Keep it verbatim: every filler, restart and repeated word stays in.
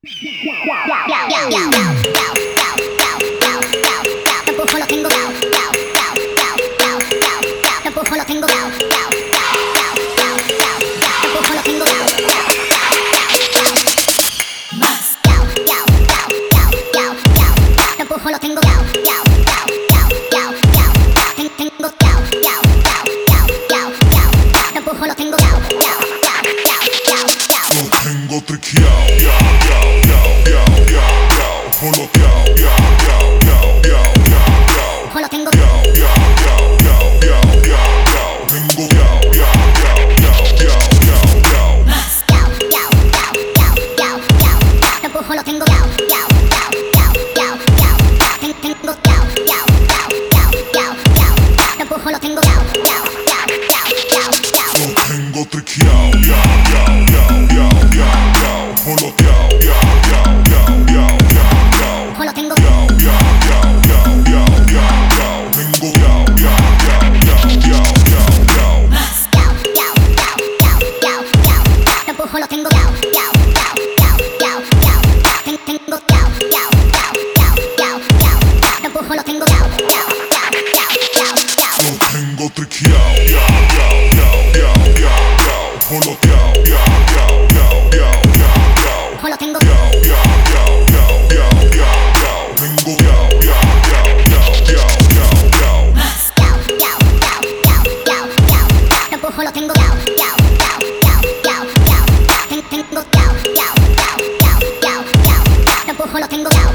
Tengo triqueado, ya, ya, ya, ya, ya, ya, joloteado, ya, ya, ya, ya, ya, ya, Jolotengo, ya, ya, ya, ya, ya, ya, ya, tengo ya, ya, ya, ya, ya, ya, ya. más, yao, yao, yao, yao, yao, yao. Tampoco lo tengo, yao, yao, yao, yao, yao, yao. Ten, tengo, yao, yao, yao, yao, yao, yao. Tampoco lo tengo, yao, yao, yao, yao, yao, yao. Lo tengo triqueado, ya, ya, ya, ya, ya, ya, joloteado, ya, ya, ya, ya, ya, ya. Jolotengo, Ya, ya, ya, ya, ya, ya, ya, tengo ya, ya, ya, ya, ya, ya, ya. más, yao, yao, yao, yao, yao, yao. Tampoco lo tengo, yao, yao, yao, yao, yao, yao. Ten, tengo, yao, yao, yao, yao, yao, yao. Tampoco lo tengo, yao, yao, yao, yao, yao, yao. Lo tengo triqueado, ya, ya, ya, ya, ya, ya, joloteado, ya, ya, ya, ya, ya, ya. Jolotengo, Ya, ya, ya, ya, ya, ya, ya, tengo ya, ya, ya, ya, ya, ya, ya. más, yao, yao, yao, yao, yao, yao. Tampoco lo tengo, yao, yao, yao, yao, yao, yao. Ten, tengo, yao, yao, yao, yao, yao, yao. Tampoco lo tengo, yao.